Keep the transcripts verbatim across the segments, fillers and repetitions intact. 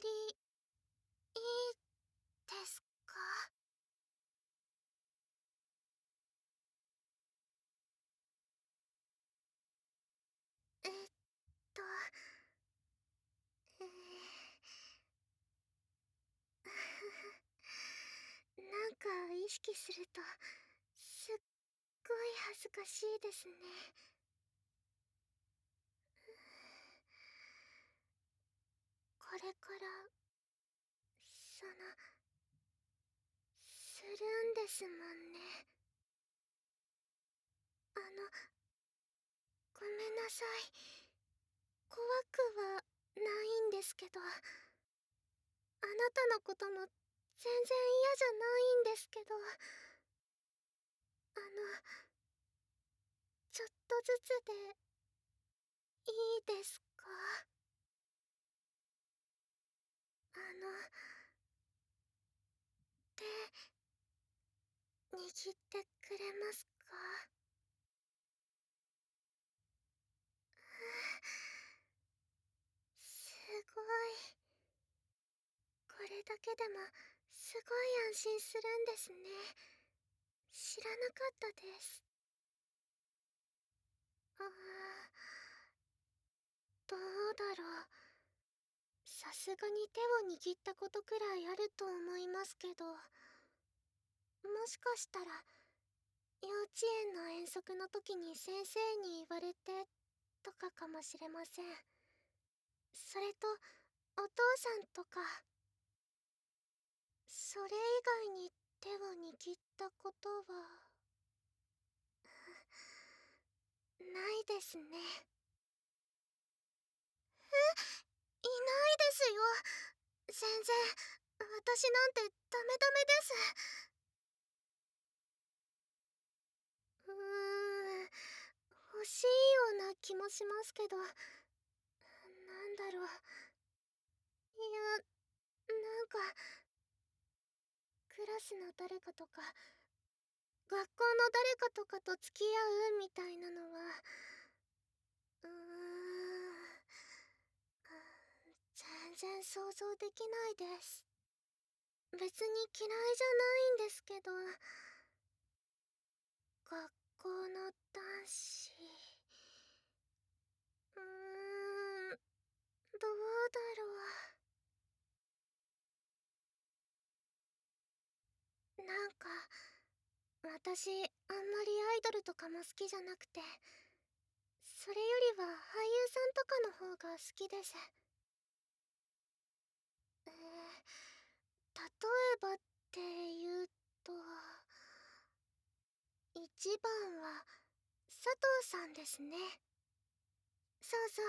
りいいですか？えっと、えー、なんか意識するとすっごい恥ずかしいですね。これからそのするんですもんね。あの、ごめんなさい。怖くはないんですけど、あなたのことも全然嫌じゃないんですけど、あの、ちょっとずつでいいですか？あの、手、握ってくれますか？すごい。これだけでもすごい安心するんですね。知らなかったです。ああ、どうだろう。さすがに手を握ったことくらいあると思いますけど、もしかしたら幼稚園の遠足の時に先生に言われてとかかもしれません。それとお父さんとか、それ以外に手を握ったことはないですね。いないですよ。全然、私なんてダメダメです。うーん、欲しいような気もしますけど、なんだろう。いや、なんか、クラスの誰かとか、学校の誰かとかと付き合うみたいなのは、うーん、全然想像できないです。別に嫌いじゃないんですけど、学校の男子、うーん、どうだろう。なんか、私、あんまりアイドルとかも好きじゃなくて、それよりは俳優さんとかの方が好きです。えー、例えばって言うと、一番は佐藤さんですね。そうそう、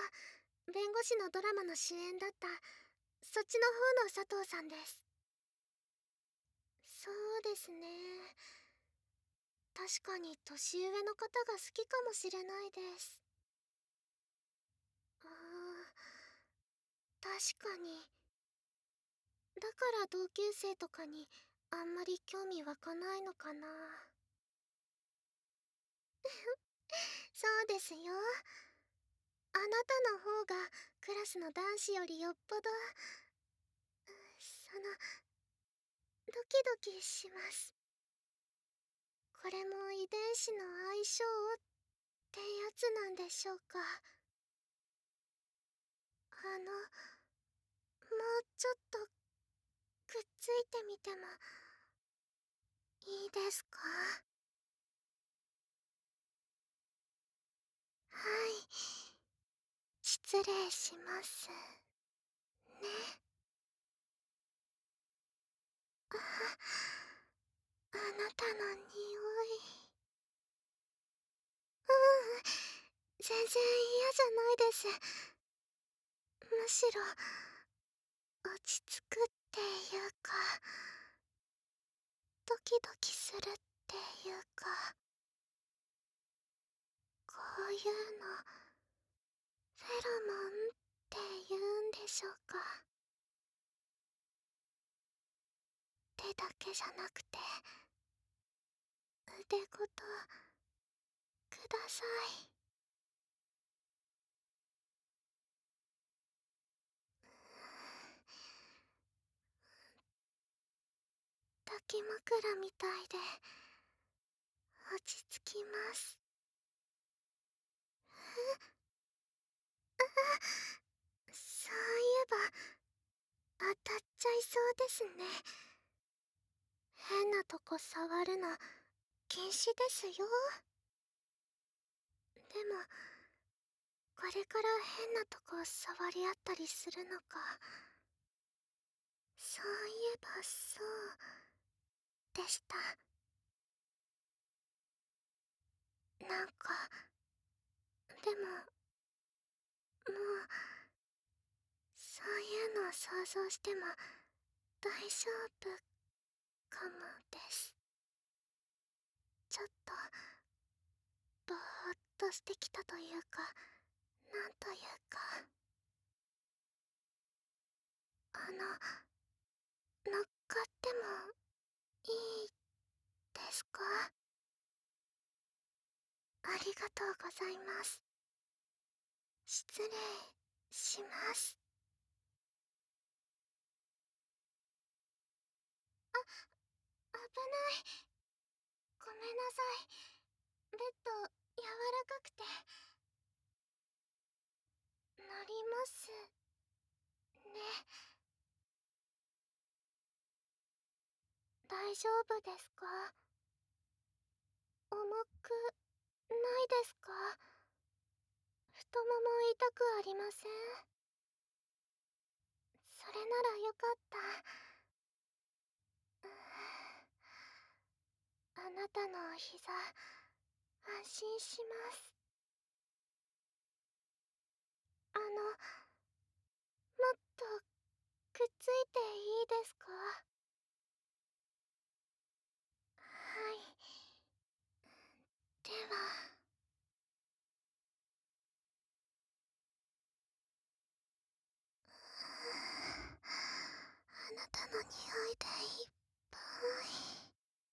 弁護士のドラマの主演だった、そっちの方の佐藤さんです。そうですね。確かに年上の方が好きかもしれないです。あー、確かに。だから同級生とかにあんまり興味湧かないのかな。そうですよ。あなたの方がクラスの男子よりよっぽど、その、ドキドキします。これも遺伝子の相性ってやつなんでしょうか。あの、もうちょっとくっついてみてもいいですか？はい、失礼しますね。あ、あなたの匂い。ううん、全然嫌じゃないです。むしろ落ち着くっていうか、ドキドキするっていうか、こういうのフェロモンって言うんでしょうか。手だけじゃなくて腕ごとください。 き枕みたいで落ち着きます。そういえば当たっちゃいそうですね。変なとこ触るの禁止ですよ。でもこれから変なとこ触り合ったりするのか。そういえばそうでした。なんかでももうそういうのを想像しても大丈夫かもです。ちょっとぼーっとしてきたというか、なんというか。あの乗っかってもいいですか？ありがとうございます。失礼します。あ、危ない。ごめんなさい。ベッド柔らかくて。なりますね。大丈夫ですか？重くないですか？太もも痛くありません？それならよかった。うーん、あなたのお膝安心します。あのもっとくっついていいですか？はい。では。あなたの匂いでいっぱい。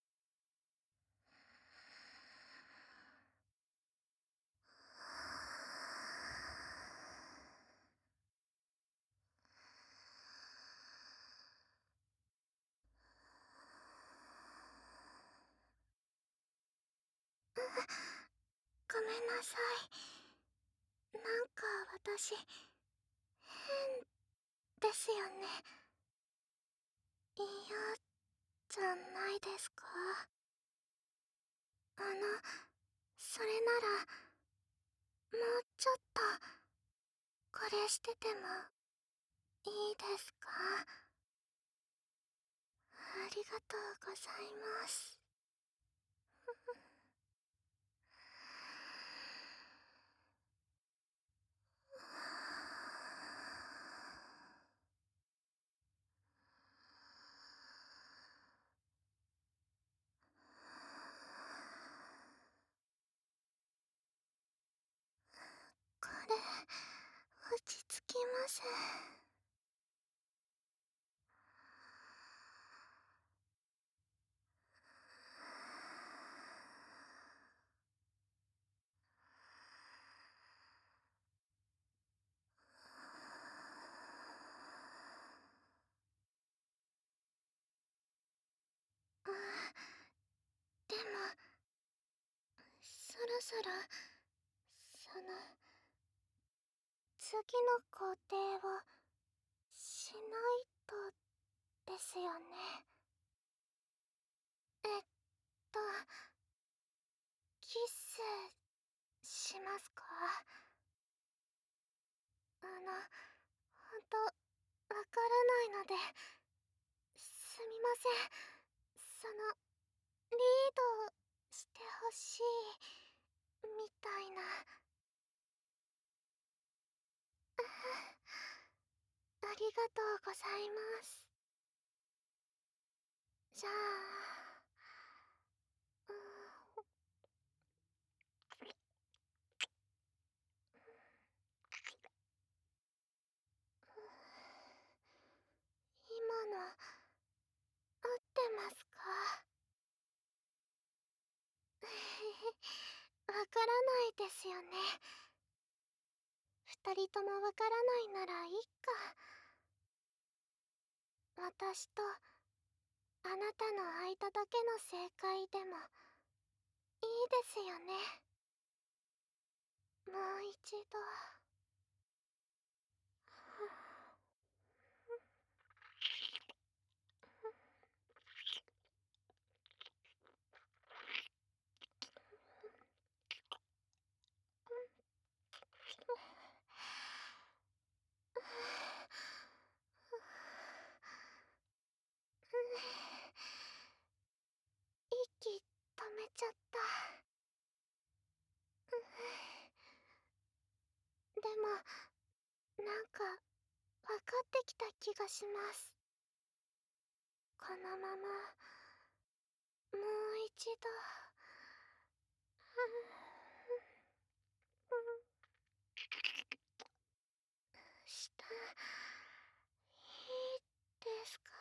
ごめんなさい。なんか私変ですよね。嫌じゃないですか？あのそれならもうちょっとこれしててもいいですか？ありがとうございます。これ落ち着きます。あ、でもそろそろその次の工程をしないとですよね。えっとキスしますか？あのほんとわからないのですみません。そのリードしてほしいみたいな。ありがとうございます。じゃあうーん今の合ってますか？わからないですよね。二人ともわからないならいっか。私とあなたの間だけの正解でもいいですよね。もう一度。息止めちゃった。でもなんか分かってきた気がします。このままもう一度。下いいですか？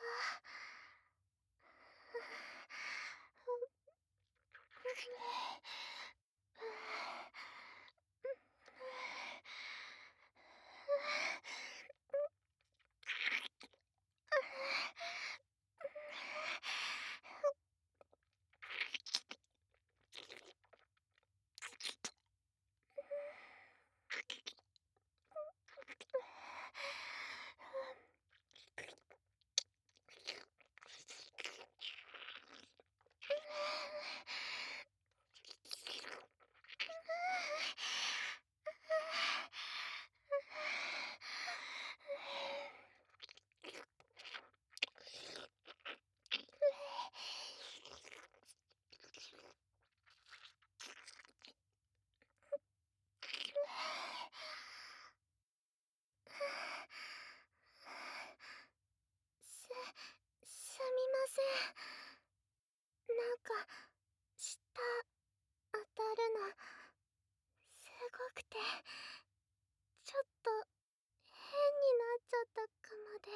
す、すみません。なんか、舌、当たるの、すごくて、ちょっと、変になっちゃったかもです。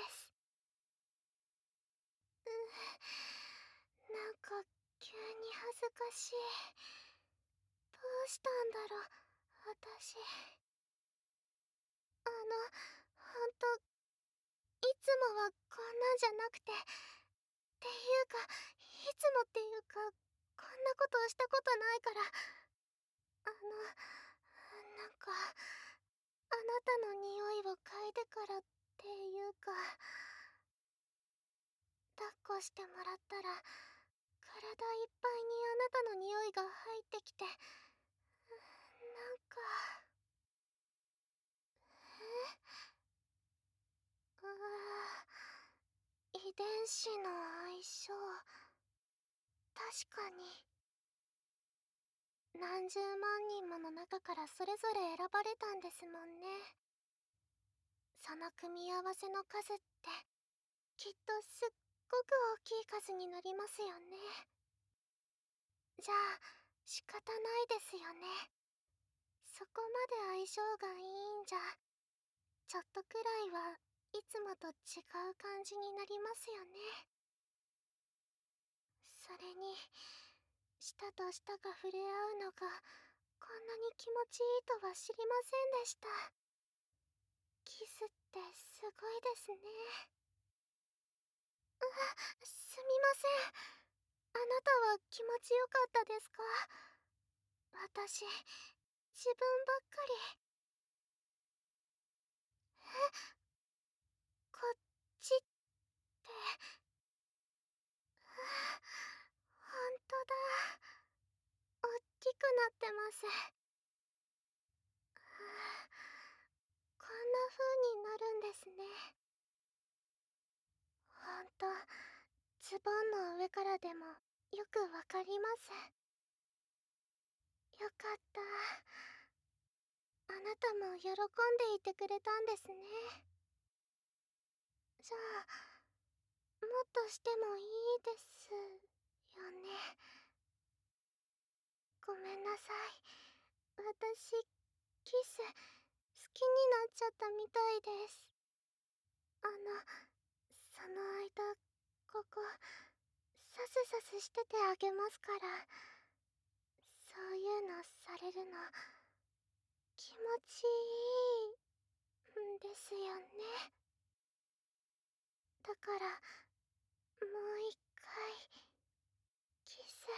うなんか、急に恥ずかしい。どうしたんだろう、私。あの、ほんと、いつもはこんなんじゃなくて、っていうか、いつもっていうか、こんなことしたことないから、あの、なんか、あなたの匂いを嗅いでからっていうか、抱っこしてもらったら、体いっぱいにあなたの匂いが入ってきて、なんか、えあー遺伝子の相性、確かに。何十万人もの中からそれぞれ選ばれたんですもんね。その組み合わせの数って、きっとすっごく大きい数になりますよね。じゃあ、仕方ないですよね。そこまで相性がいいんじゃ、ちょっとくらいはいつもと違う感じになりますよね。それに、舌と舌が触れ合うのがこんなに気持ちいいとは知りませんでした。キスってすごいですね。あ、すみません。あなたは気持ちよかったですか？私、自分ばっかり。え、こっちって、あ、ほんとだ。おっきくなってます。あ、こんな風になるんですね。ほんと、ズボンの上からでもよくわかります。よかった。あなたも喜んでいてくれたんですね。じゃあ、もっとしてもいいですよね。ごめんなさい。私、キス、好きになっちゃったみたいです。あの、その間、ここ、さすさすしててあげますから。そういうのされるの、気持ちいいんですよね。だから、もう一回。 キス。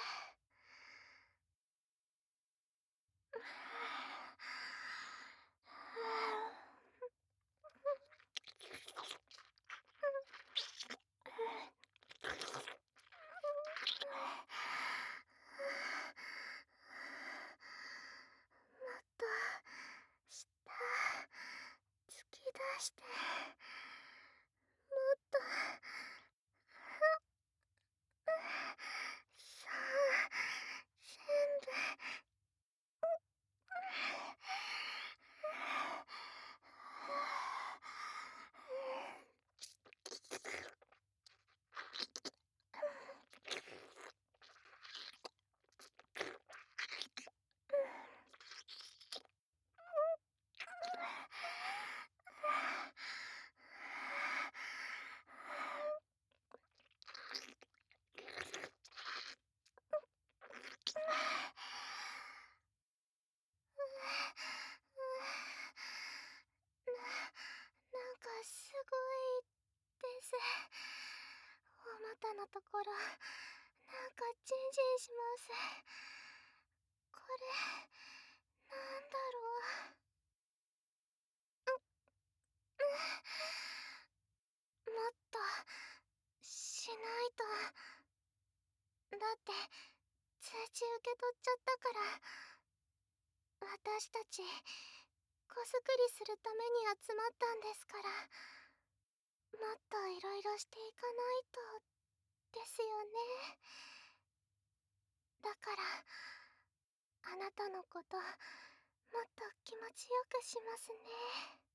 もっと下突き出して、もっとそう全部。な、なんかすごいです。お股のところ、なんかジンジンします。これ、なんだろう。もっと、しないと。だって、通知受け取っちゃったから。私たち、子作りするために集まったんですから。もっといろいろしていかないと、ですよね。だから、あなたのこと、もっと気持ちよくしますね。